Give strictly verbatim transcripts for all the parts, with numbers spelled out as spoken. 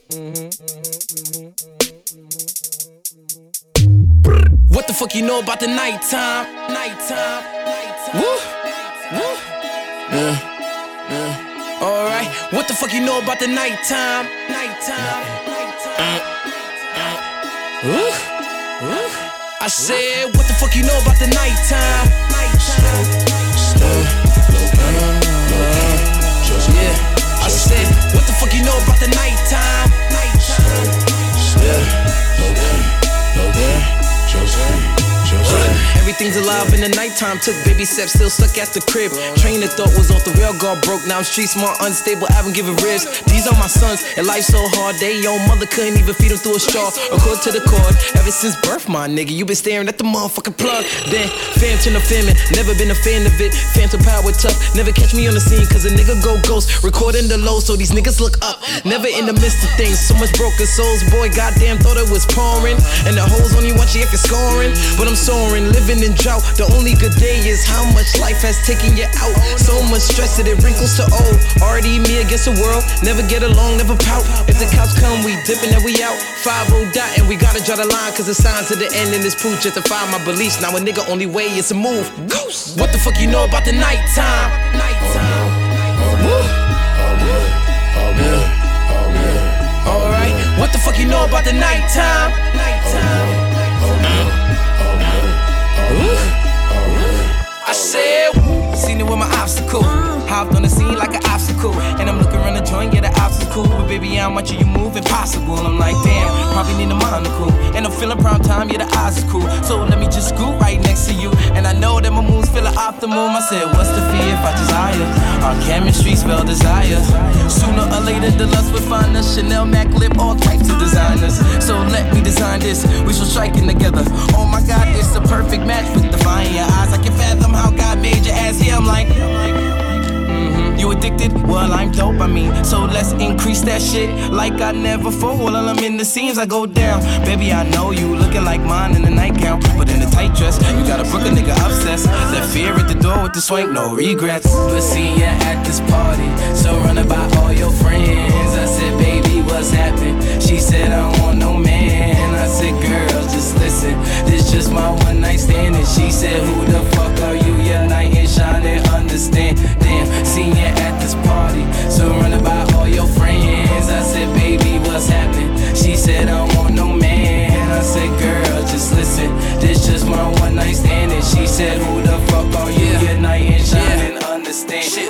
What the fuck you know about the nighttime? Nighttime. Nighttime. Woo. Woo. Yeah. Yeah. Alright. What the fuck you know about the nighttime? Nighttime. Nighttime. Uh. Woo. Woo. I said, what the fuck you know about the nighttime? Nighttime. Yeah. I said, what the fuck you know about the nighttime? Nighttime. Everything's alive in the nighttime. Took baby steps, still stuck at the crib. Train of thought was off the rail, guard broke. Now I'm street smart, unstable, I haven't given ribs. These are my sons, and life's so hard. They own mother couldn't even feed them through a straw. Accord to the cord, ever since birth, my nigga. You been staring at the motherfucking plug. Then, phantom to famine, never been a fan of it. Phantom power tough, never catch me on the scene, cause a nigga go ghost. Recording the low, so these niggas look up. Never in the midst of things, so much broken souls. Boy, goddamn, thought it was pouring. And the hoes only want you if you're scoring. But I'm soaring, living in drought. The only good day is how much life has taken you out. So much stress that it wrinkles to old. Already me against the world, never get along, never pout. If the cops come, we dipping and we out. five oh dot and we gotta draw the line, cause the signs to the end in this proof just to find my beliefs. Now a nigga only way is to move. Goose. What the fuck you know about the nighttime? Nighttime. Woo. Alright, what the fuck you know about the nighttime? Nighttime. I said, seen it with my obstacle. Hopped on the scene like an obstacle. And I'm looking around the joint, yeah, the obstacle. But baby, I'm watching you move, impossible. I'm like, damn, probably need a monocle. And I'm feeling prime time, yeah, the odds are cool. So let me just scoot right next to you. And I know that my mood's feeling optimum. I said, what's the fee if I desire? Our chemistry spell desire. Sooner or later, the lust will find us. Chanel, Mac, Lip, all types of designers. So let me design this, we shall striking together. Oh my God, it's a perfect match with divine your eyes. I can fathom how God made your ass here. I'm like, mm-hmm. You addicted? Well, I'm dopamine. So let's increase that shit like I never fall. While I'm in the scenes, I go down. Baby, I know you looking like mine in the nightgown, but in the tight dress, you got a Brooklyn nigga obsessed. Left fear at the door with the swank, no regrets. But see ya at this party, so run about all your friends. I said, baby, what's happening? She said, I don't want no man. I said, girl, just listen, this just my one night stand. And she said, who the fuck are you? Your knight in shining, understand. Damn, seen ya at this party, so run about all your friends. I said, baby, what's happening? She said, I don't want no man. I said, girl, just listen, this just my one night stand. And she said, who the fuck are you? Yeah. Your knight in shining, yeah. Understand. Shit.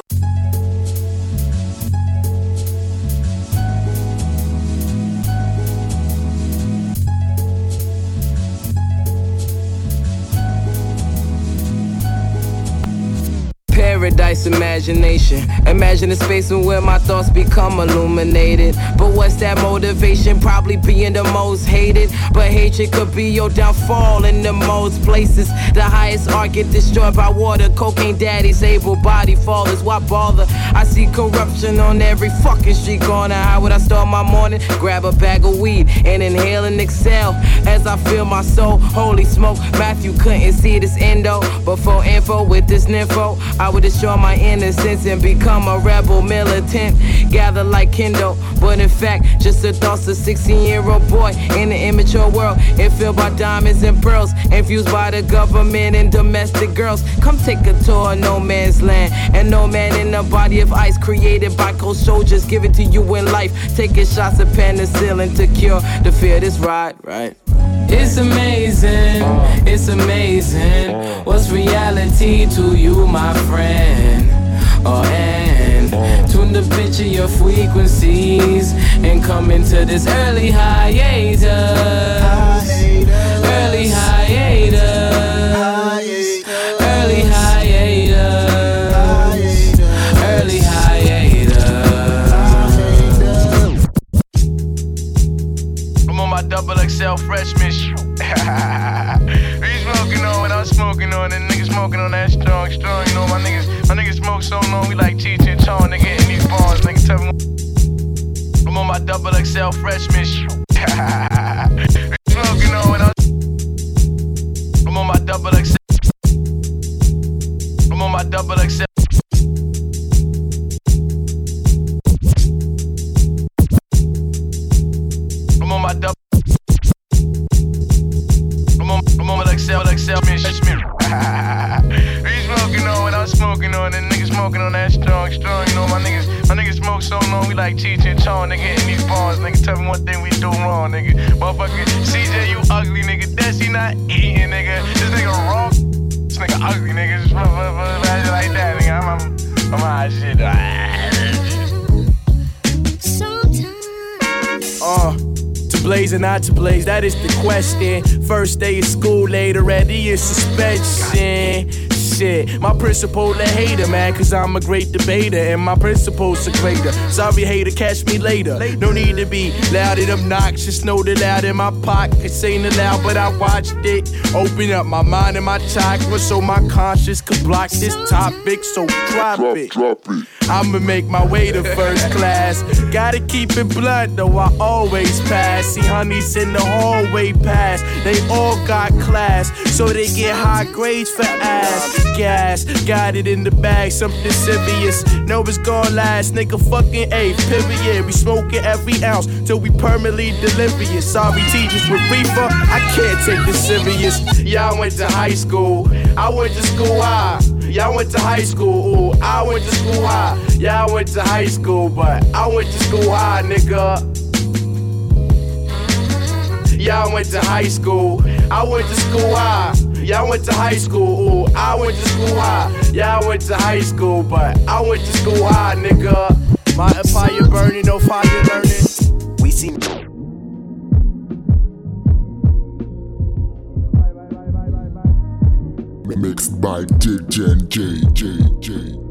Paradise imagination. Imagine a space in where my thoughts become illuminated. But what's that motivation? Probably being the most hated. But hatred could be your downfall in the most places. The highest art get destroyed by water. Cocaine daddies, able body fallers. Why bother? I see corruption on every fucking street corner. How would I start my morning? Grab a bag of weed and inhale and exhale as I feel my soul. Holy smoke, Matthew couldn't see this endo. But for info with this nympho, I would destroy my innocence and become a rebel militant. Gather like Kindle, but in fact, just the thoughts of a sixteen-year-old boy in an immature world. It filled by diamonds and pearls, infused by the government and domestic girls. Come take a tour of no man's land, and no man in a body of ice created by cold soldiers. Give it to you in life, taking shots of penicillin to cure the fear. This ride, right? It's amazing, it's amazing. What's reality to you, my friend? Oh, and tune the pitch of your frequencies and come into this early hiatus. Early hiatus. Early hiatus. Early hiatus. I'm on my double X L freshman shit. We smoking on when I'm smoking on, and niggas smoking on that strong, strong. You know my niggas, my niggas smoke so long, we like Cheech and Chong, nigga hitting these bars, nigga tell me. I'm on my double X L freshman shit. We smoking on when I'm, I'm on my double X L. I'm on my double X L. My niggas smoke so long, we like Cheech and Chong, nigga, hitting these bars, nigga. Tell me one thing we do wrong, nigga. Motherfucker, C J, you ugly, nigga. Desi not eating, nigga. This nigga wrong. This nigga ugly, nigga. Just like that, nigga. I'm, I'm, I'm hot shit. Uh, to blaze or not to blaze, that is the question. First day of school, later ready in suspension. Shit, my principal a hater, man, cause I'm a great debater and my principal's a greater. Sorry hater, catch me later. No need to be loud and obnoxious, know the loud in my pockets ain't allowed, but I watched it. Open up my mind and my chakra so my conscience could block this topic, so drop, drop it. Drop it. I'ma make my way to first class. Gotta keep it blunt, though I always pass. See honeys in the hallway pass. They all got class, so they get high grades for ass. Gas, got it in the bag, something serious. Know it's gon' last, nigga fucking A, period. We smoking every ounce till we permanently delirious. Sorry teachers with reefer, I can't take this serious. Y'all went to high school, I went to school high. Y'all went to high school, ooh, I went to school high. Y'all went to high school, but I went to school high, nigga. Y'all went to high school, I went to school high. Y'all went to high school, ooh, I went to school high. Y'all went to high school, but I went to school high, nigga. My empire burning, no fire learning. We see. Mixed by J J J J J.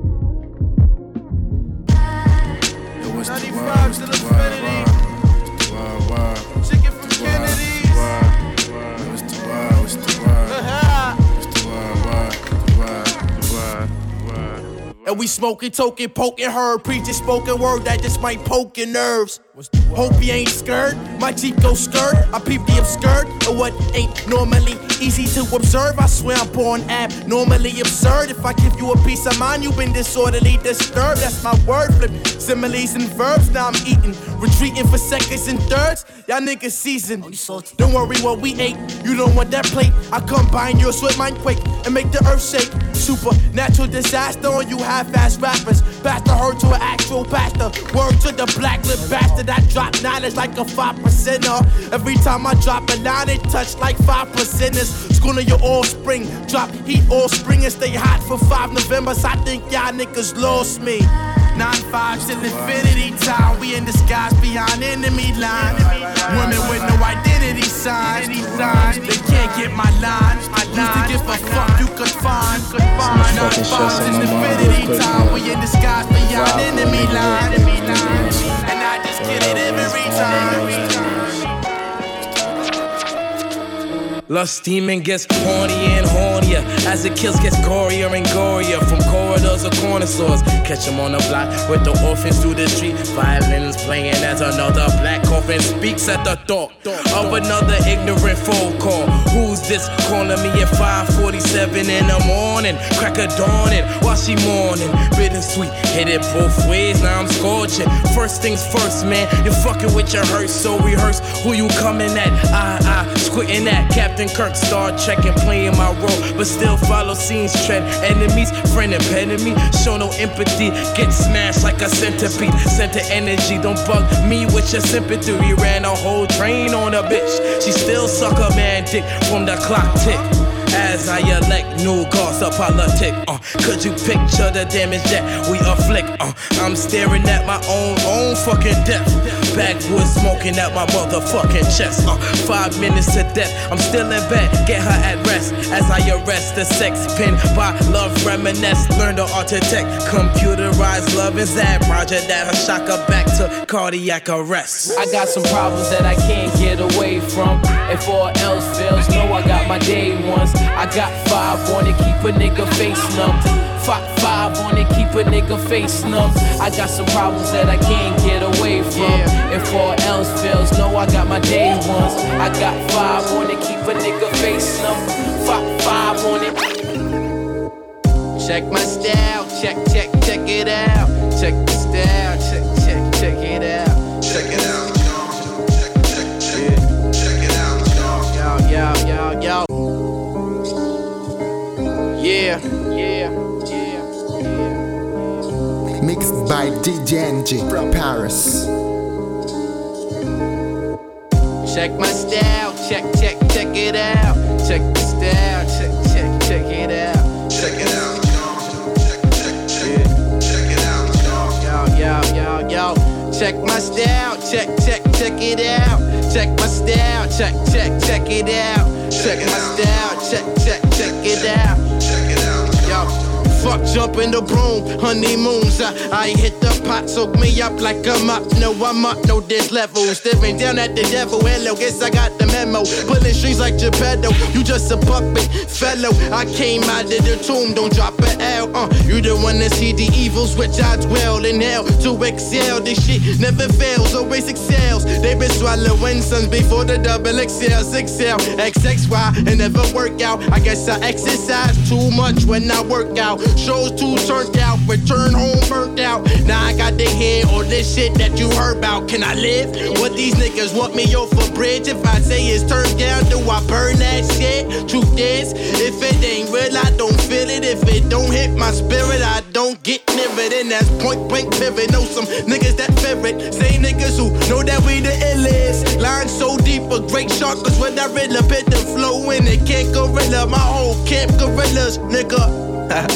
It was the wild, to the wild, wild, wild. Chicken from Kennedy's. It was the wild, it was the wild. It was the wild, wild, wild, wild, wild. And we smoking, token, poking her. Preaching spoken word that just might poke your nerves. Hope you ain't scared. My Jeep go skirt. I peep the obscured. Or what ain't normally easy to observe. I swear I'm born abnormally absurd. If I give you a piece of mind, you've been disorderly disturbed. That's my word flip. Similes and verbs. Now I'm eating. Retreating for seconds and thirds. Y'all niggas seasoned. Don't worry what we ate. You don't want that plate. I combine yours with mine quake and make the earth shake. Supernatural disaster on you half-ass rappers. Pastor heard to an actual pastor. Word to the black lip bastard. I drop knowledge like a five percenter. Every time I drop a line, it touch like five percenters. Schooling your offspring. Drop heat all spring and stay hot for five Novembers. I think y'all niggas lost me. Nine fives till infinity time. We in disguise beyond enemy line. Women with no identity signs. They can't get my line. Used to give a fuck you could find. Nine fives till infinity time. We in disguise beyond enemy line. And I just get it every time. Lust demon gets hornier and hornier as the kills gets gorier and gorier from corridors or corner stores. Catch them on the block with the orphans through the street. Violins playing as another black coffin speaks at the thought of another ignorant phone call. Who's this calling me at five forty-seven in the morning? Crack of dawning while she mourning. Bittersweet, hit it both ways, now I'm scorching. First things first, man, you're fucking with your hearse, so rehearse who you coming at. I, I, squinting at Captain Kirk, Star Trek and playing my role, but still follow scenes, tread enemies, friend and enemy. Show no empathy, get smashed like a centipede. Center energy, don't bug me with your sympathy. We ran a whole train on a bitch. She still suck a man dick from the clock tick. As I elect new gods of politic, uh, could you picture the damage that we afflict? Uh, I'm staring at my own, own fucking death. Backwoods smoking at my motherfucking chest. Uh, five minutes to death, I'm still in bed. Get her at rest as I arrest the sex pin by love reminisce. Learn the art to tech, computerized love is that. Roger that, her shock her back to cardiac arrest. I got some problems that I can't get away from. If all else fails, know I got my day ones. I got five on it, keep a nigga face numb. Five, five on it, keep a nigga face numb. I got some problems that I can't get away from. Yeah. If all else fails, know I got my day ones. I got five on it, keep a nigga face numb. Five, five on it. Check my style, check, check, check it out. Check the style, check, check, check it out. Check it out. Yo, yo, yo. Yeah, yeah, yeah, yeah. Mixed by D J N G from Paris. Check my style, check, check, check it out. Check the style, check, check, check it out. Check it out, y'all. Check, check, check, yeah. Check it out, y'all. Yo, yo, yo, yo. Check my style, check, check, check it out. Check my style, check, check, check it out. Check my style, check, check, check it out. Check it out, yo. Fuck jumping the broom, honeymoons. I, I hit the pot, soak me up like I'm up. No, I'm up, no, there's levels. Staring down at the devil, hello, guess I got the memo. Pulling strings like Geppetto, you just a puppet, fellow. I came out of the tomb, don't drop an L. Uh, you the one that see the evils, which I dwell in hell to excel. This shit never fails, always excels. They been swallowing sons before the double X L, six L, X X Y, and never work out. I guess I exercise too much when I work out. Shows too turned out, return home burnt out. Now I got the head or this shit that you heard about. Can I live? What these niggas want me off a bridge? If I say it's turned down, do I burn that shit? Truth is, if it ain't real, I don't feel it. If it don't hit my spirit, I don't get near it. And that's point blank pivot. Know some niggas that fear it. Same niggas who know that we the illest. Line so deep, a great shark, cause when I reel up it, the flow in it can't gorilla. My whole camp gorillas, nigga.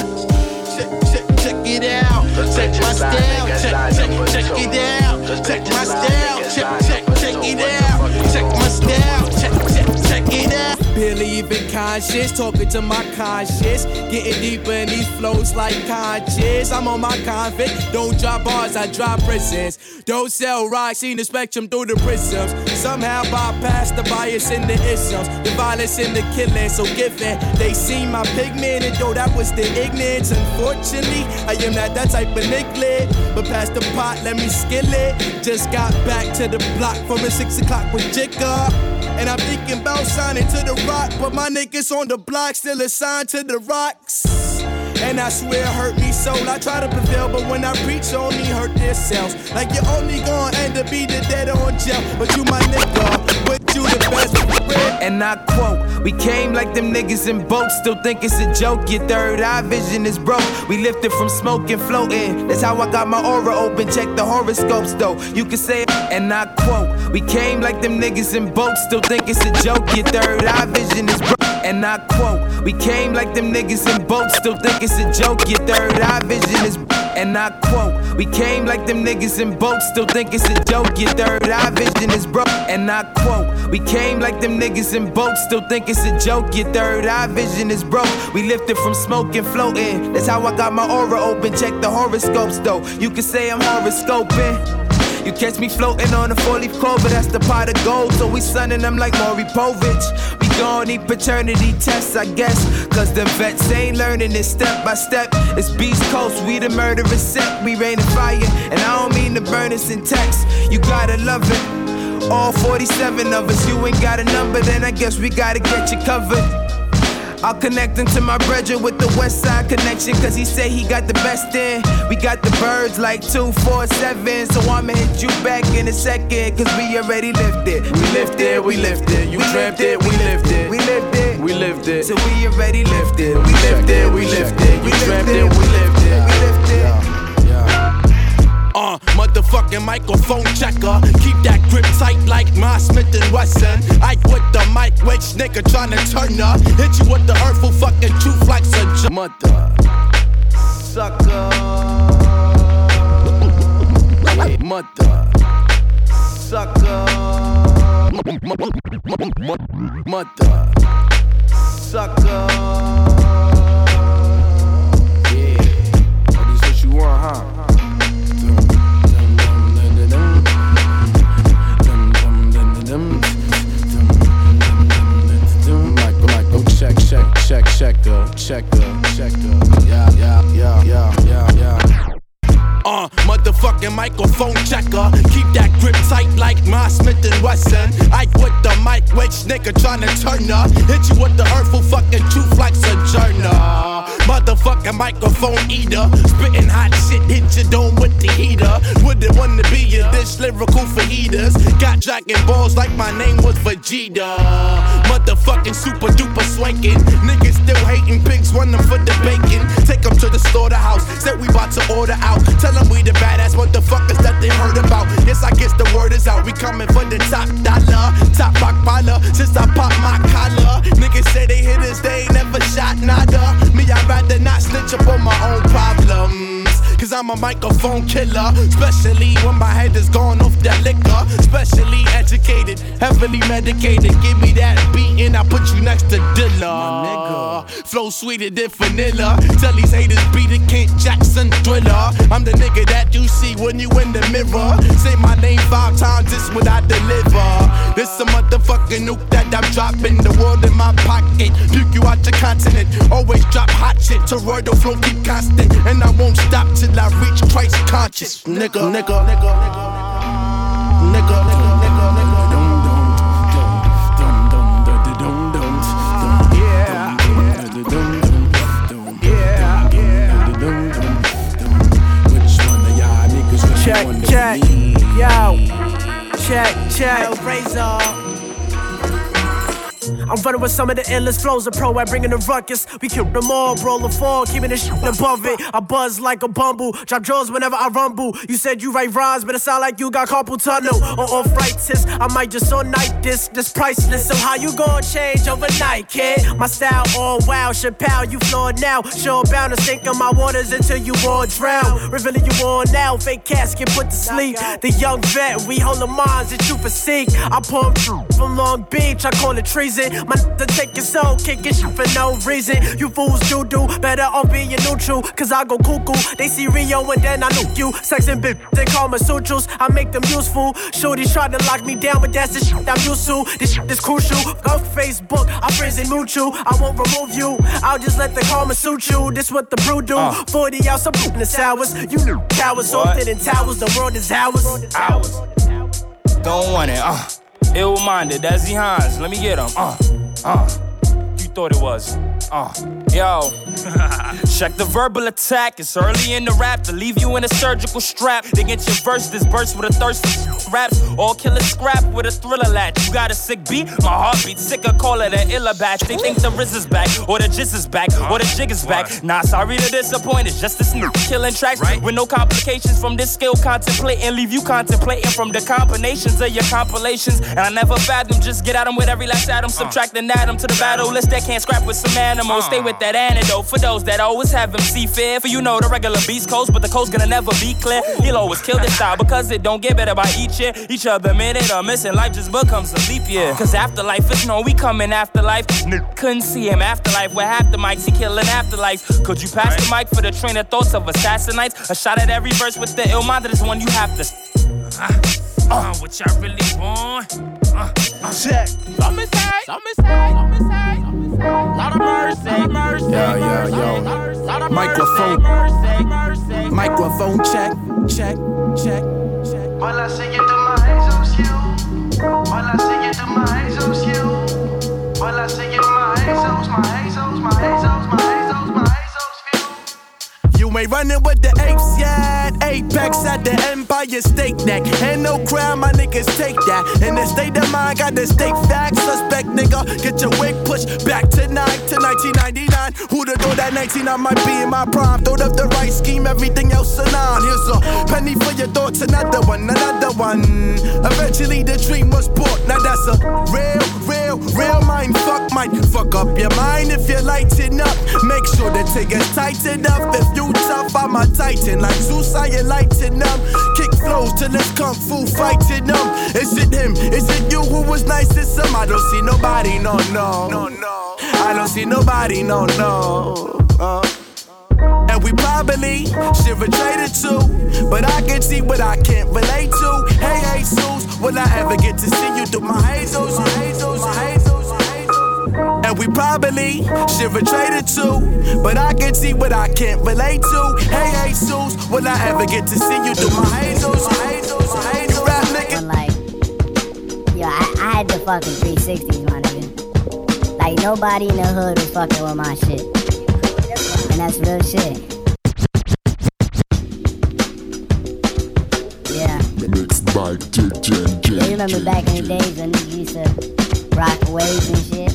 check, check, check it out. Check my style. Check, check, check it out. Check my style. Check, check, check it out. Check my style. Check, check, check it out. Believe in conscience, talking to my conscience. Getting deeper in these flows like conscious. I'm on my convict. Don't drop bars, I drop prisons. Don't sell rocks, see the spectrum through the prisms. Somehow bypass the bias in the isms, the violence in the killing. So given they see my pigment, and though that was the ignorance, unfortunately, I am not that type of nicklet. But past the pot, let me skill it. Just got back to the block from a six o'clock with Jigga. And I'm thinking about signing to the rock, but my niggas on the block still assigned to the rocks. And I swear it hurt me so. I try to prevail, but when I preach, only hurt themselves. Like you're only gonna end up be the dead on jail. But you my nigga, but you the best friend. And I quote, we came like them niggas in boats, still think it's a joke. Your third eye vision is broke. We lifted from smoke and floating. That's how I got my aura open. Check the horoscopes though. You can say it. And I quote, we came like them niggas in boats, still think it's a joke. Your third eye vision is broke. And I quote, we came like them niggas in boats, still think it's a joke. Your third eye vision is. And I quote, we came like them niggas in boats, still think it's a joke. Your third eye vision is broke. And I quote, we came like them niggas in boats, still think it's a joke. Your third eye vision is broke. We lifted from smoke and floating. That's how I got my aura open. Check the horoscopes though. You can say I'm horoscoping. You catch me floating on a four-leaf clover, that's the pot of gold. So we sunning them like Maury Povich. We gon' need paternity tests, I guess, cause the vets ain't learning it step by step. It's Beast Coast, we the murderous set. We rain and fire, and I don't mean to burn us in text. You gotta love it. All forty-seven of us, you ain't got a number, then I guess we gotta get you covered. I'll connect him to my brethren with the West Side connection, cause he say he got the best in. We got the birds like two four seven, so I'ma hit you back in a second, cause we already lived it. We lived it, we lived it. You dreamt it, we lived it. We lived it, we lived it. So we already lived it. We lived it, we lived it. You dreamt it, we lived it. We lived it. Uh, motherfucking microphone checker. Keep that grip tight like my Smith and Wesson. Ike with the mic, which nigga tryna turn up. Hit you with the hurtful fucking truth like a mother sucker. Mother sucker. Mother sucker. Yeah, oh, this what you want, huh? Check, check, check, checker, checker, checker. Yeah, yeah, yeah, yeah, yeah, yeah. Uh, motherfucking microphone checker. Keep that grip tight like my Smith and Wesson. Ike with the mic, which nigga tryna turn up. Hit you with the hurtful fucking truth like Sojourner. motherfucking microphone eater. Spitting hot shit, hit your dome with the heater. Wouldn't wanna be a dish lyrical for heaters. Got dragon balls like my name was Vegeta. Motherfucking super duper swanking. Niggas still hating, pigs run them for the bacon. Take them to the slaughterhouse, said we bout to order out. Tell them we the badass motherfuckers that they heard about. Yes, I guess the word is out, we coming for the top dollar. Top rock baller, since I pop my collar. Niggas say they hit us, they ain't never shot nada. Me, I'd rather not snitch up on my own problems, cause I'm a microphone killer. Especially when my head is gone off that liquor. Especially educated, heavily medicated. Give me that beat and I put you next to Dilla. Flow sweeter than vanilla. Tell these haters beat it, Kent Jackson Thriller. I'm the nigga that you see when you in the mirror. Say my name five times, this what I deliver. This a motherfucking nuke that I'm dropping. The world in my pocket, puke you out your continent. Always drop hot shit, Toroidal flow keep constant. And I won't stop till I reach Christ conscious. Nigga, nigga, nigga, nigga, nigga, nigga, nigga, nigga. Check, check, yo, check, check. Yo, Razor. I'm running with some of the illest flows of pro at bringing the ruckus. We kill them all, roll the fall, keeping the shit above it. I buzz like a bumble, drop jaws whenever I rumble. You said you write rhymes, but it sound like you got carpal tunnel or arthritis. I might just all night this, this priceless. So how you gon' change overnight, kid? My style all wild, Chappelle, you flawed now. Sure bound to sink in my waters until you all drown. Revealing you all now, fake casket put to sleep. The young vet, we hold the minds that you foreseek. I pump from Long Beach, I call it treason. My to take your soul, kicking shit for no reason. You fools do do better off being neutral, cause I go cuckoo. They see Rio and then I nuke you. Sex and bitch, they call me sutras. I make them useful. Shorties try to lock me down, but that's the shit I'm used to. This shit is crucial. Go Facebook, I'm friends and mutual. I won't remove you. I'll just let the karma suit you. This what the brew do. Uh. forty ounce of in the sours. You new towers, salted in towers. The world is ours. Ours. Don't want it. Uh. Ill-minded, that's Z Hans. Let me get him. Uh, uh. You thought it was. Uh, yo. Check the verbal attack. It's early in the rap to leave you in a surgical strap. They get your verse, this burst with a thirst for raps. All killer scrap with a thriller latch. You got a sick beat? My heartbeat sicker, call it an illa batch. They think the Riz is back, or the Jizz is back, or the jig is back. Nah, sorry to disappoint. It's just a snoop killing tracks right? With no complications from this skill contemplating. Leave you contemplating from the combinations of your compilations. And I never fathom, just get at them with every last atom. Subtract an atom to the battle list that can't scrap with some animals. Stay with that antidote for those that always have M C fear. For you know the regular beast coast, but the coast gonna never be clear. He'll always kill this style because it don't get better by each year. Each other minute or missing life just becomes a leap year. Cause afterlife is known, we coming after life. N- couldn't see him afterlife with half the mics, he killing afterlife. Could you pass the mic for the train of thoughts of assassinites? A shot at every verse with the ill mind, this one you have to. Uh, uh, what y'all really want? Uh, uh, check. Some is high, some is high, some is high. Lot of mercy, mercy, yo, yo, yo. Microphone, microphone check, check, check, check. While I sing it to my Jesus, you. While I sing it to my Jesus, you. While I sing it to my Jesus, my Jesus, my Jesus, my Jesus, my Jesus, you. You ain't running with the apes yet. Apex at the Empire State Neck. Ain't no crime, my niggas take that. In the state of mind, got the state facts. Suspect nigga, get your wig pushed back tonight to nineteen ninety-nine. Who'da thought that nineteen I might be in my prime? Thought of the right scheme, everything else align. Here's a penny for your thoughts, another one, another one. Eventually the dream was bought. Now that's a real, real, real mind fuck. Might fuck up your mind if you lighten up. Make sure the tickets tighten up. If you tough, I'm a titan. Like Zeus, I lighten up. Kick flows till it's kung fu fighting them. Is it him? Is it you who was nice to some? I don't see nobody, no, no, no, no. I don't see nobody, no, no. Uh. And we probably should have traded too, but I can see what I can't relate to. Hey, Jesus, will I ever get to see you through my Jesus, my Jesus, my Jesus, my Jesus? And we probably should have traded too, but I can see what I can't relate to. Hey, Jesus, will I ever get to see you through my Jesus, my Jesus, my Jesus? Rap nigga. Like, yo, I, I had the fucking three sixties, my nigga. Like, nobody in the hood was fucking with my shit. And that's real shit. Yeah. Mixed by D J J. Yeah, you remember back in the days when niggas used to rock waves and shit?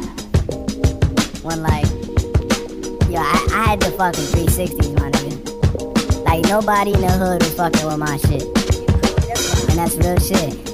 When like, yo, I, I had the fucking three sixties, my nigga. Like nobody in the hood was fucking with my shit. And that's real shit.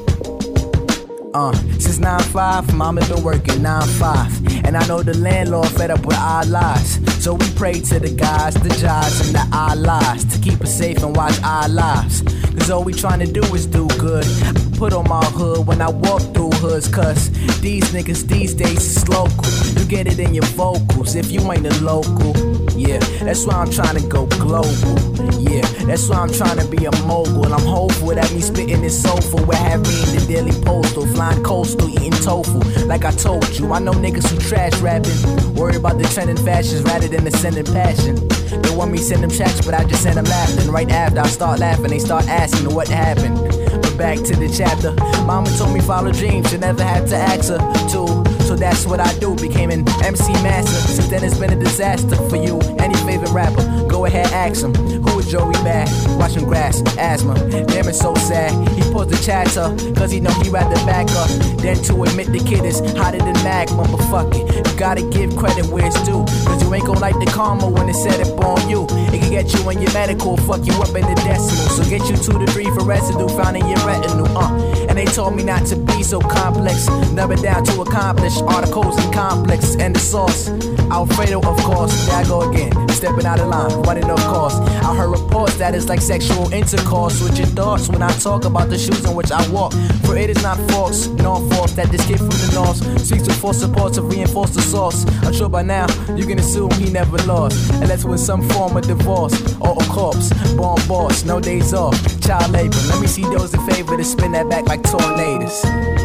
Uh, since nine five, mama been working nine five. And I know the landlord fed up with our lies. So we pray to the guys, the jobs, and the Allahs to keep us safe and watch our lives. Cause all we tryna do is do good. Put on my hood when I walk through hoods. Cause these niggas these days is local. You get it in your vocals if you ain't a local. Yeah, that's why I'm tryna go global. Yeah, that's why I'm tryna be a mogul. And I'm hopeful that me spitting this soulful will have me in the Daily Postal, flying coastal, eating tofu. Like I told you, I know niggas who trash rapping, worry about the trending fashions rather than the sending passion. They want me send them checks, but I just send them laughing. Right after I start laughing, they start asking what happened. But back to the chapter, mama told me follow dreams, you never had to ask her to. So that's what I do, became an M C master. Since then it's been a disaster for you. Any favorite rapper, go ahead ask him. Who is Joey Bad? Watching grass, asthma. Damn, it's so sad. He paused the chatter, cause he know he rather back up than to admit the kid is hotter than magma. But fuck it, you gotta give credit where it's due. Cause you ain't gon' like the karma when it's set up on you. It can get you in your medical, fuck you up in the decimal. So get you two to three for residue found in your retinue, uh. And they told me not to be so complex, never down to accomplish articles and complexes and the sauce. Alfredo, of course, there I go again, stepping out of line, running off course. I heard reports that it's like sexual intercourse with your thoughts when I talk about the shoes in which I walk. For it is not false, nor false that this kid from the north speaks with false support to reinforce the source. I'm sure by now you can assume he never lost, unless with some form of divorce or a corpse. Born boss, no days off, child labor. Let me see those in favor to spin that back like tornadoes.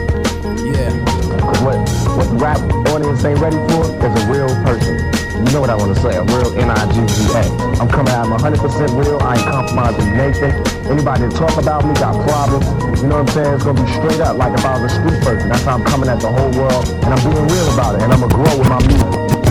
Yeah. What what the rap audience ain't ready for is a real person. You know what I want to say, a real N I G G A. I'm coming out, I'm one hundred percent real, I ain't compromising Nathan. Anybody that talk about me got problems, you know what I'm saying? It's going to be straight up like if I was a street person. That's how I'm coming at the whole world, and I'm being real about it, and I'm going to grow with my music.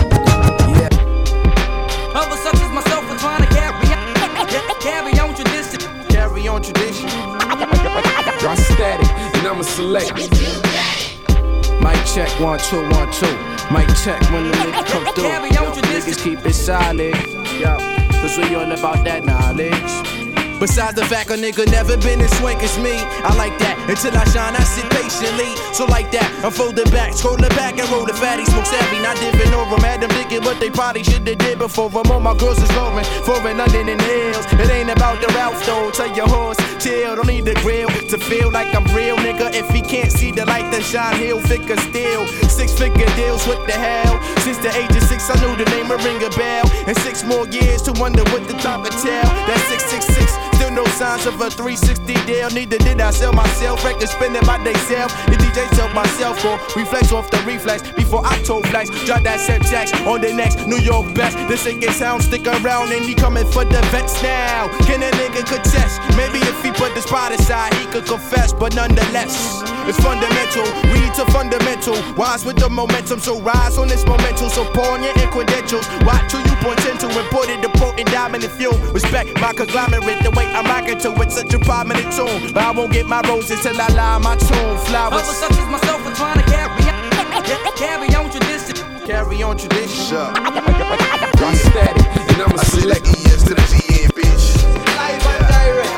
Yeah. Others such as myself are trying to carry on, carry on tradition. Carry on tradition. Drop static, and I'ma select. Mic check, one, two, one, two. Mic check when the nigga come through. Yo, niggas keep it solid. Yo, cause we all about that knowledge. Besides the fact a nigga never been as swank as me, I like that. Until I shine, I sit patiently. So like that, I fold it back, scroll it back and roll the fatty. Smoke savvy, not dipping over. Had them thinking what they probably should've did before. I'm on my girls is rolling, foreign London and hills. It ain't about the Ralph though. Tell your horse, chill, don't need the grill to feel like I'm real, nigga. If he can't see the light, then shine, he'll figure still. Six figure deals, what the hell? Since the age of six, I knew the name would ring a bell. And six more years to wonder what the top of tell. That's six six six. Still no signs of a three sixty deal. Neither did I sell myself. Records spinning by they self. The D J tell myself for reflex off the reflex. Before I told flex, drop that set jacks on the next New York best. The singing sound stick around and he coming for the vets now. Can a nigga contest? Maybe if he put the spot aside, he could confess. But nonetheless, it's fundamental. Read to fundamental. Wise with the momentum, so rise on this momentum. So pawn your credentials. Watch who you point into and put it to potent diamond and fuel. Respect my conglomerate, the way I'm rocking to it, such a prominent tune. But I won't get my roses till I lie my tune. Flowers. Others such as myself are trying to carry on, carry on tradition. Carry on tradition. Sure. Drop static, and I'ma select. E S to the G N, bitch. Live and direct.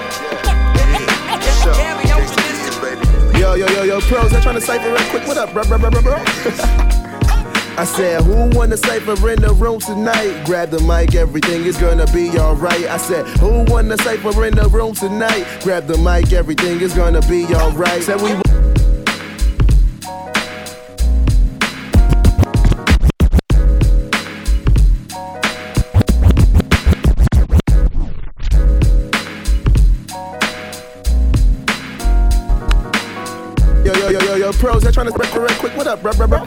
Carry on tradition. Yo, yo, yo, yo, pros, I'm trying to cipher real quick. What up, bro, bro, bro, bro, bro? I said, who wanna cipher in the room tonight? Grab the mic, everything is gonna be alright. I said, who wanna cipher in the room tonight? Grab the mic, everything is gonna be alright. Said we. Yo, yo, yo, yo, yo, pros, I'm trying to cipher real quick. What up, bro, bro, bro?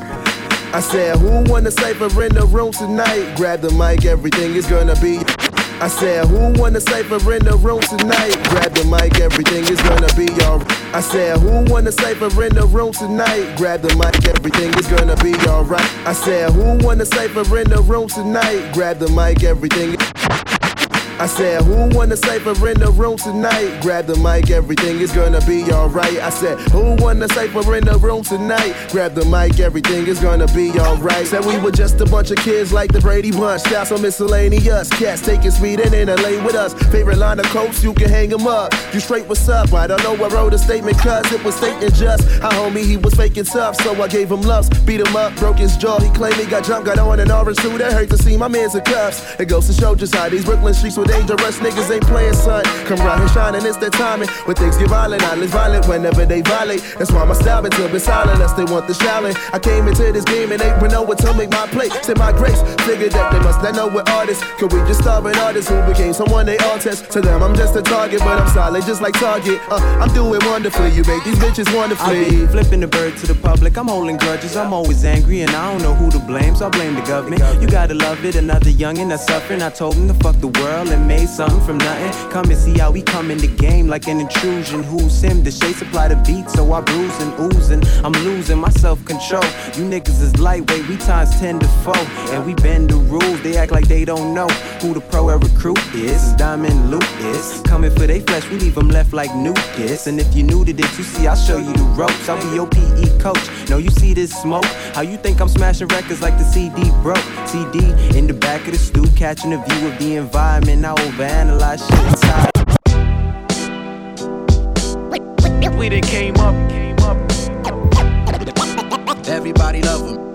I said, who wanna cipher in the room tonight? Grab the mic, everything is gonna be. I said, who wanna cipher in the room tonight? Grab the mic, everything is gonna be alright. I said, who wanna cipher in the room tonight? Grab the mic, everything is gonna be alright. I said, who wanna cipher in the room tonight? Grab the mic, everything. I said, who wanna cipher in the room tonight? Grab the mic, everything is gonna be alright. I said, who wanna cipher in the room tonight? Grab the mic, everything is gonna be alright. Said we were just a bunch of kids like the Brady Bunch. Styles so miscellaneous, cats taking speed in and lay with us. Favorite line of quotes, you can hang them up. You straight, what's up? I don't know, I wrote a statement cause it was stating just how homie he was faking tough. So I gave him loves, beat him up, broke his jaw. He claimed he got jumped, got on an orange suit. That hurt to see my man's in cuffs. It goes to show just how these Brooklyn streets were dangerous. Niggas ain't playing, son. Come round here shining, it's their timing. When things get violent, I live violent whenever they violate. That's why my style been till been silent, unless they want the challenge. I came into this game and ain't know what to make my play. Said my grace, figured that they must not know we're artists. Could we just starve an artist who became someone they all test? To them, I'm just a target, but I'm solid, just like Target. Uh, I'm doing wonderfully, you make these bitches wonderfully. I be flipping the bird to the public, I'm holding grudges. I'm always angry and I don't know who to blame, so I blame the government. You gotta love it, another youngin' that's suffering. I told him to fuck the world and made something from nothing. Come and see how we come in the game like an intrusion. Who's him? The shade supply the beat, so I bruise and oozing. I'm losing my self-control. You niggas is lightweight, we times ten to four. And we bend the rules, they act like they don't know who the pro or recruit is. Diamond Luke is coming for they flesh, we leave them left like Nucleus. And if you're new to this, you see, I'll show you the ropes. I'll be your P E coach. No, you see this smoke? How you think I'm smashing records like the C D broke? C D in the back of the stoop, catching a view of the environment. I overanalyze shit inside. We done came up, came up. Everybody love him.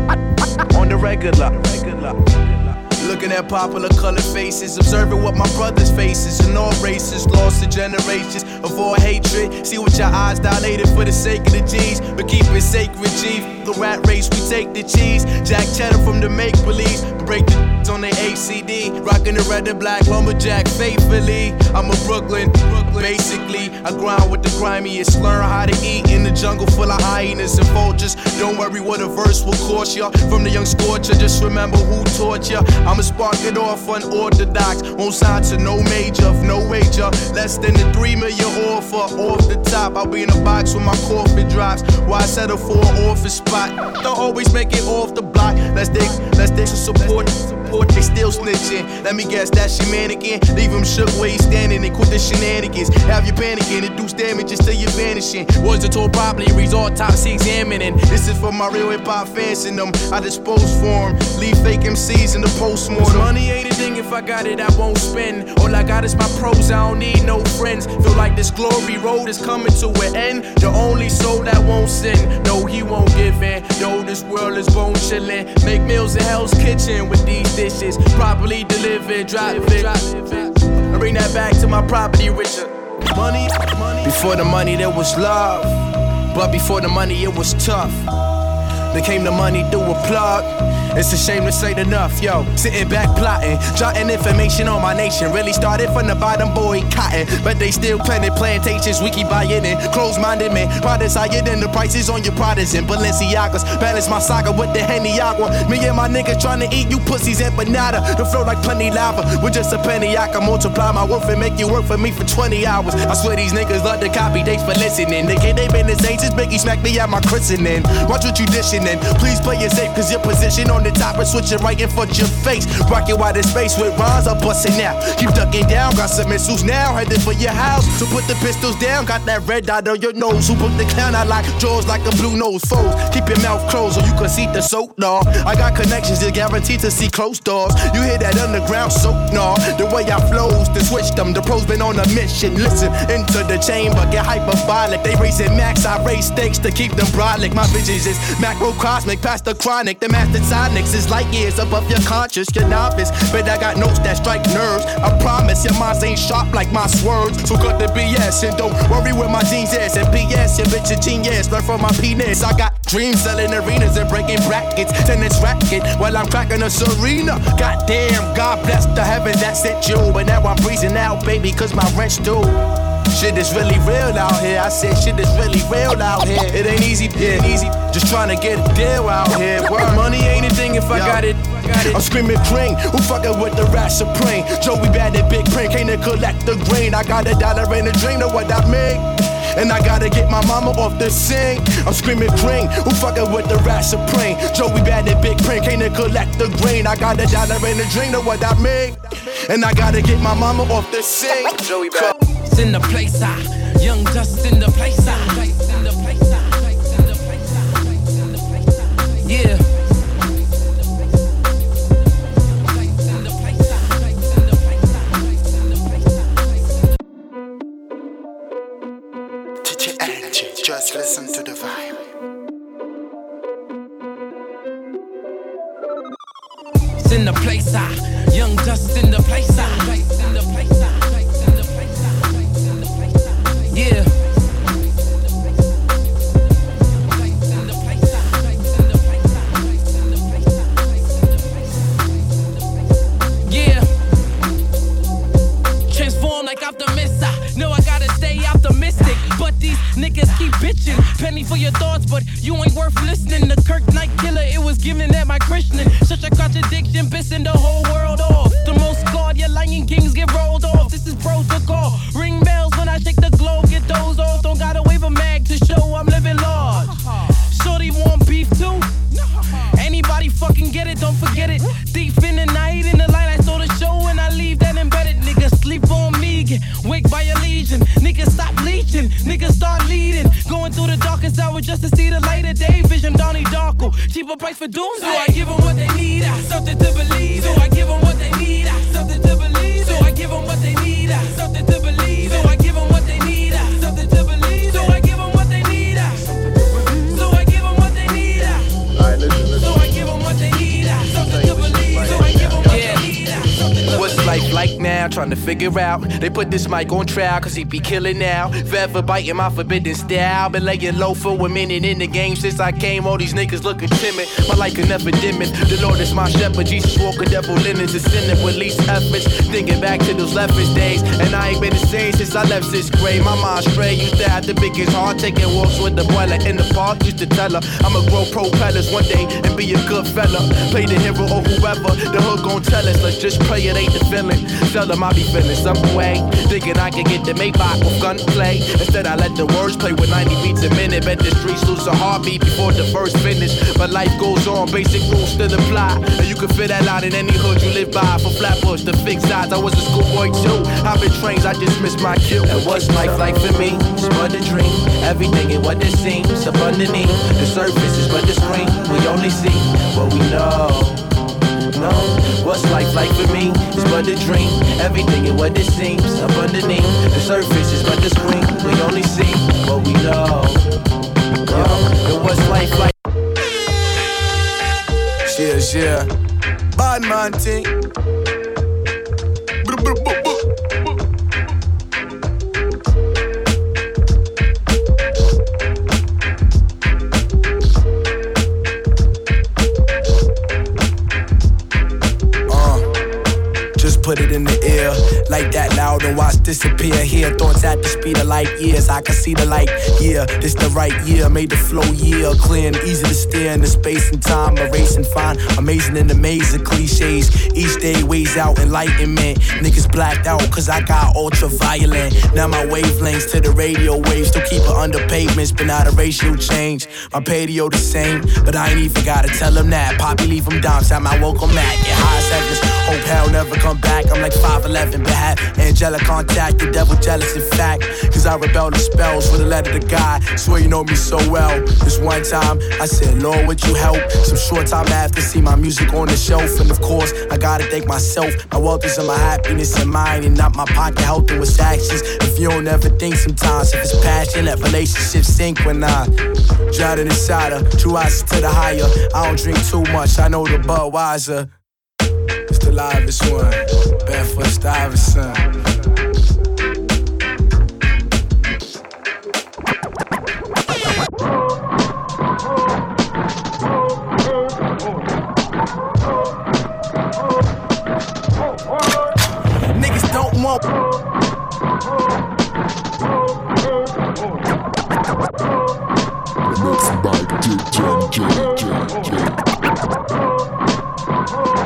On the regular, regular. Looking at popular colored faces, observing what my brothers faces in all races, lost to generations of all hatred. See what your eyes dilated for the sake of the G's, but keep it sacred, G. The rat race, we take the cheese. Jack cheddar from the make believe, break the on their A C D, rocking the red and black lumberjack faithfully. I'm a Brooklyn, Brooklyn. Basically, I grind with the grimiest, learn how to eat in the jungle full of hyenas and vultures. Don't worry what a verse will cost ya. From the young scorcher, just remember who taught ya. I'ma spark it off unorthodox, won't sign to no major, no wager. Less than the three million offer off the top. I'll be in a box when my coffin drops. Why settle for an office spot? Don't always make it off the block. Let's dig, let's dig to support. They still snitching. Let me guess, that's your mannequin. Leave him shook where he's standing and quit the shenanigans. Have you panicking, induce damages till you're vanishing. Words are told properly, reads autopsy examining. This is for my real hip hop fans and them. I dispose for them. Leave fake M Cs in the postmortem. Money ain't a thing, if I got it, I won't spend. All I got is my pros, I don't need no friends. Feel like this glory road is coming to an end. The only soul that won't sin, no, he won't give in. No, this world is bone chillin'. Make meals in Hell's Kitchen with these dishes, properly delivered, drop it. I bring that back to my property, Richard. Money, money. Before the money, there was love, but before the money, it was tough. Then came the money through a plug. It's a shame this ain't enough, yo. Sitting back plotting, jotting information on my nation. Really started from the bottom, boy, cotton. But they still planted plantations, we keep buying in. Close-minded men, products higher than the prices on your Pradas and Balenciagas. Balance my saga with the Henny Agua. Me and my niggas trying to eat you pussies empanada. The flow like plenty lava, with just a penny I can multiply my worth and make you work for me for twenty hours. I swear these niggas love to copy, thanks for listening. They can't, they been the same since Biggie smacked me at my christening. Watch what you dishing in, please play it safe, cause your position on the top and switch it right in front of your face. Rockin' wide in space with rhymes, I'm bustin' now. Keep ducking down, got some missiles now, headed for your house. So put the pistols down, got that red dot on your nose. Who put the clown out like jaws like a blue nose foes? Keep your mouth closed or you can see the soap, nah. I got connections, you're guaranteed to see closed doors. You hear that underground soap, nah. The way I flows, to switch them, the pros been on a mission. Listen, into the chamber, get hyperbolic. They raising max, I raise stakes to keep them brolic. My visions is macrocosmic, past the chronic. The master sonics is light years above your conscious, your novice. But I got notes that strike nerves. I promise your minds ain't sharp like my swerves. So cut the B S and don't worry where my jeans is. And P S, your bitch a genius, learn from my penis. I got dreams selling arenas and breaking brackets. Tennis racket while I'm cracking a Serena. Goddamn, God bless the heaven that sent you. But now I'm breezing out, baby, cause my rent's due. Shit is really real out here. I said shit is really real out here. It ain't easy, it ain't easy. Just trying to get a deal out here. Word. Money ain't a thing if I Yo. got it. I'm screaming cream, who fucking with the rat supreme? Joey bad at big print, came to collect the green. I got a dollar and a dream, know what I mean? And I gotta get my mama off the scene. I'm screaming cream, who fucking with the rat supreme? Joey bad at big print, came to collect the green. I got a dollar and a dream, know what I mean? And I gotta get my mama off the scene. Joey bad. It's in the place, I young dust in the place, I yeah. Just listen to the vibe. It's in the place, I young dust in the place, I yeah. Yeah. Transform like optimist, I know I gotta stay optimistic, but these niggas keep bitching. Penny for your thoughts, but you ain't worth listening. The Kirk Knight killer, it was given at my christening. Such a contradiction, pissing the whole world off. The most scarred, your Lion Kings get rolled off. This is protocol. Ring bells when I shake the globe, get those off. Don't gotta wave a mag to show I'm living large. Shorty want beef too? Anybody fucking get it, don't forget it. Deep in the night, in the light, I saw the show and I leave that embedded. Niggas sleep on me, get wake by a legion. Niggas stop leeching, niggas start leading. Going through the darkest hour just to see the light of day. Vision Donnie Darko, cheaper price for doom. So I give them what they need, I something to believe. So I give them what they need, I something to believe. So I give them what they need, I something to believe. So I give them what they need, I something to believe. So I give them what they need, I so I give them what they need, I so I give them what they need, I something to believe. So I give them what they need, I something to What's life like now? Trying to figure out. They put this mic on trial, cause he be killing now. Forever biting my forbidden style. Been laying low for a minute in the game since I came. All these niggas looking timid. My life can never dim it. The Lord is my shepherd. Jesus walk a devil linens. Ascending with least efforts. Thinking back to those leftist days. And I ain't been the same since I left sixth grade. My mind stray. Used to have the biggest heart. Taking walks with the boiler in the park. Used to tell her I'ma grow propellers one day and be a good fella. Play the hero or whoever. The hood gon' tell us. Let's just play it ain't the feeling. Tell them I be feeling some way. Thinking I can get the Maybach with gunplay. Instead I let the words play with ninety beats a minute. Bet the streets lose a heartbeat before the verse finish. But life goes on, basic rules still apply. And you can fit that out in any hood you live by. From Flatbush to fixed sides, I was a schoolboy too. I've been trains, I just missed my cue. And what's life like for me? It's but a dream. Everything ain't what it seems. Up underneath the surface is but the screen. We only see what we know. No, what's life like for me? It's but a dream. Everything is what it seems. Up underneath the surface is but the screen. We only see what we know. Yo, and what's life like? Yeah, yeah. Bad man thing. Put it in the air, like that loud and watch disappear. Hear thoughts at the speed of light years. I can see the light, yeah, this the right year. Made the flow, yeah, clear and easy to steer in the space and time. Erasing fine, amazing in the maze of cliches. Each day weighs out enlightenment. Niggas blacked out cause I got ultraviolet. Now my wavelengths to the radio waves. Still keep it under pavements, but not a ratio change. My patio the same, but I ain't even gotta tell them that. Poppy leave them down, time I welcome back. Get high sevens, hope hell never come back. I'm like five eleven, but have angelic contact, the devil jealous in fact. Cause I rebel the spells with a letter to God. Swear you know me so well. This one time, I said, Lord, would you help? Some short time after, see my music on the shelf. And of course, I gotta thank myself. My wealth is in my happiness and mine, and not my pocket helping with actions. If you don't ever think sometimes, if it's passion, let relationships sink when I drowning inside her. True eyes to the higher. I don't drink too much, I know the Budweiser. It's the livest one, Barefoot Stuyvesant. Niggas don't want. Mixed by D J J J J.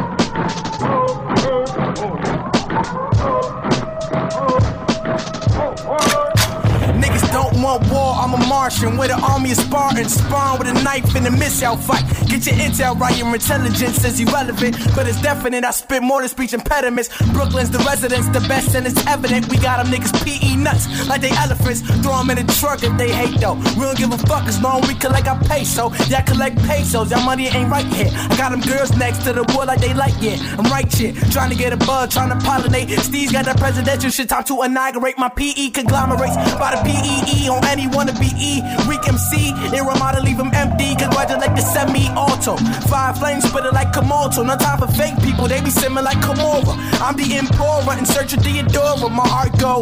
about war, I'm a Martian with an army of Spartans. Spawn with a knife in a missile fight. Get your intel right, your intelligence is irrelevant, but it's definite. I spit more than speech impediments. Brooklyn's the residence, the best, and it's evident. We got them niggas P E nuts like they elephants. Throw them in the truck if they hate though. We don't give a fuck as long we collect our peso. Y'all collect pesos, y'all money ain't right here. I got them girls next to the boy like they like, yeah. I'm right here, trying to get a bug, trying to pollinate. Steve's got that presidential shit, time to inaugurate my P E conglomerates. By the P E E on any wannabe E. Weak M C, it remind to leave them empty. Congratulate the semi-auto. Fire flames spit it like Komodo. No time for fake people, they be simming like Komora. I'm the Emperor in search of Theodora. My heart go.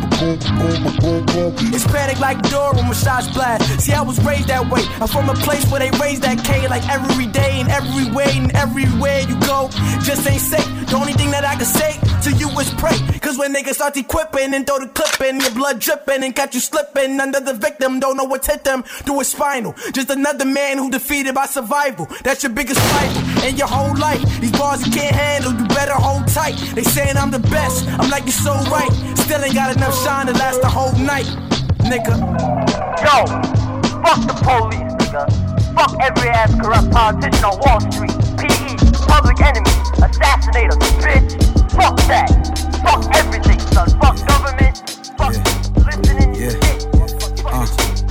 It's panic like Dora when shots blast. See, I was raised that way. I'm from a place where they raise that K like every day and every way and everywhere you go. Just ain't safe. The only thing that I can say to you is pray. Cause when niggas start equipping and throw the clip in, your blood dripping and catch you slipping under the victim, don't know what's hit them through his spinal. Just another man who defeated by survival. That's your biggest rival in your whole life. These bars you can't handle, you better hold tight. They saying I'm the best, I'm like you're so right. Still ain't got enough shine to last the whole night, nigga. Yo, fuck the police, nigga. Fuck every ass corrupt politician on Wall Street. P E, public enemy, assassinator, bitch. Fuck that. Fuck everything, son. Fuck government. Fuck yeah. listening yeah. shit. Uh.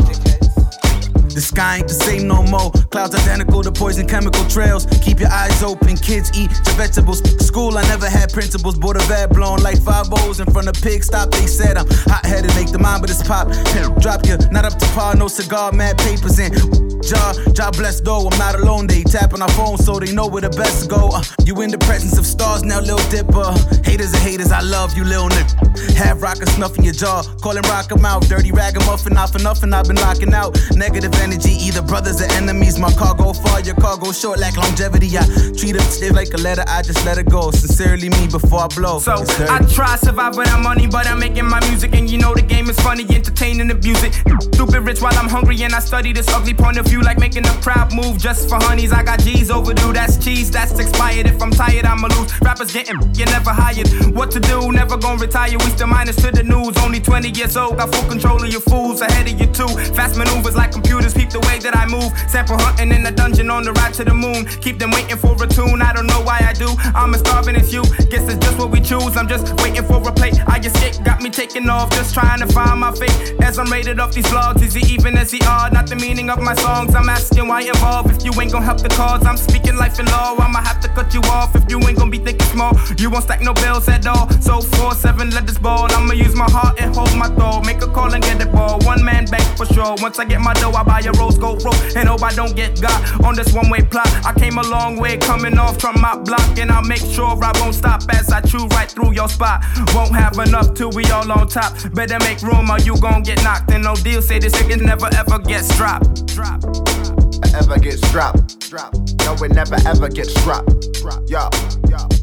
The sky ain't the same no more. Clouds identical to poison chemical trails. Keep your eyes open, kids eat your vegetables. School, I never had principles. Bought a vet blown like five O's in front of pig stop. They said I'm hot-headed, make the mind, but it's pop. Drop you, not up to par, no cigar, mad papers in. Jar, job blessed though, I'm not alone. They tapping our phone so they know where the best go. Uh, you in the presence of stars now, Lil Dipper. Haters are haters, I love you, Lil nigga. Have rocker snuffing your jaw, calling rock 'em out. Dirty ragamuffin, not for nothing, I've been locking out. Negative energy, either brothers or enemies. My car go far, your car go short, like longevity. I treat it stiff like a letter, I just let it go. Sincerely me before I blow. So I try to survive without money, but I'm making my music. And you know the game is funny, entertaining, abuse it. Stupid rich while I'm hungry, and I study this ugly point of view, like making a crowd move just for honeys. I got G's overdue, that's cheese, that's expired. If I'm tired, I'ma lose. Rappers getting, you never hired. What to do, never gonna retire. We still minus to the news. Only twenty years old, got full control of your fools. Ahead of you too. Fast maneuvers like computers, peep the way that I move. Sample hunting in the dungeon on the ride to the moon. Keep them waiting for a tune, I don't know why I do. I'm as starving as you, guess it's just what we choose. I'm just waiting for a plate. I escape, got me taking off, just trying to find my fate. As I'm rated off these vlogs, is he even, is he odd? Not the meaning of my songs, I'm asking why involved. If you ain't gon' help the cause, I'm speaking life and law. I'ma have to cut you off if you ain't gon' be thinking small. You won't stack no bills at all. So four seven, let this ball. I'ma use my heart and hold my throat. Make a call and get it ball. One man bank for sure. Once I get my dough, I buy a rose gold rope and hope I don't get got on this one way plot. I came a long way coming off from my block, and I'll make sure I won't stop as I chew right through your spot. Won't have enough till we all on top. Better make room or you gon' get knocked. And no deal, say this nigga never ever gets dropped. Drop. Ever gets dropped. Drop. No, it never ever gets dropped. Drop. Yo, yo.